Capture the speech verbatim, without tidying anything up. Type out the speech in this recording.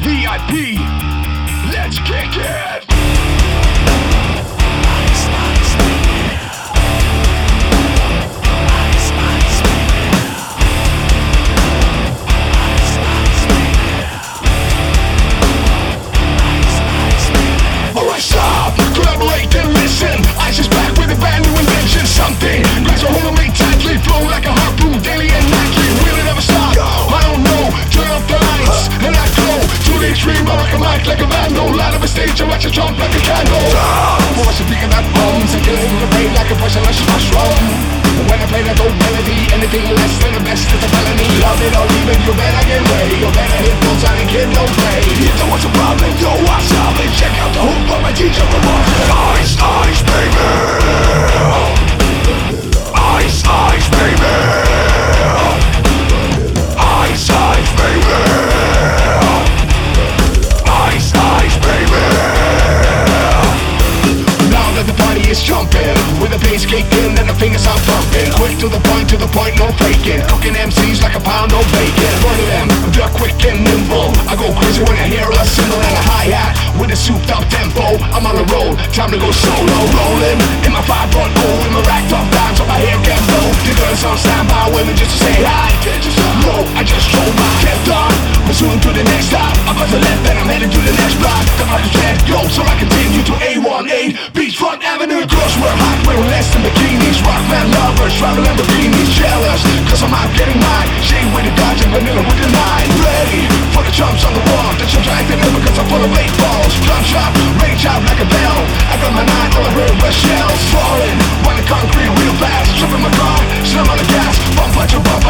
V I P. Let's kick it. Ice, ice, baby. Ice, ice, baby. Ice, ice, baby. Ice, ice, baby. Alright, stop, collaborate and listen. Ice is back with a brand new invention. Something grabs a hold of me tightly, flow like a harpoon daily and nightly. Will it ever stop? I don't know. Turn off the lights and I go to the extreme. I rock a mic like a vandal. Light up a stage and watch it jump like a candle. Voice a speaking that bombs and killing the brain like a poison rush mushroom. When I play that old melody, anything less than the best is a felony. Love it or leave it, you better get ready. You better hit those on and kid, don't play. You know what's a problem, yo, what's up? And check out the hook by my D J Ramon. Ice, ice, baby. Ice, ice, baby. Ice, ice, baby. Ice, ice, baby. Now that the party is jumping, with the bass kicking and the fingers are pumping. Quick to the point, to the point, no faking. Cooking M Cs like a pound of bacon. One of them, they're quick and nimble. I go crazy when I hear a cymbal and a hi-hat with a souped up tempo. I'm on a roll, time to go solo. Rolling in my five point oh, in my racked up down so my hair can blow. The girls on standby with me just to say hi. No, I just drove my kept on. Pursuing to the next stop. I'm on the left and I'm heading to the next block. The market can't go, so I continue to A eighteen Beachfront Avenue. Girls we're hot, we're less than bikinis. Rockman lovers, travel Lamborghinis. Jealous, cause I'm out getting mine. Shade with the Dodge and vanilla with the nine. Ready for the jumps on the wall. The jumps are acting over cause I'm full of eight balls. Drum shot, range out like a bell. I got my nine, all I heard was shells falling. On the concrete real fast, tripping my car, slam on the gas. Bump, punch, bump.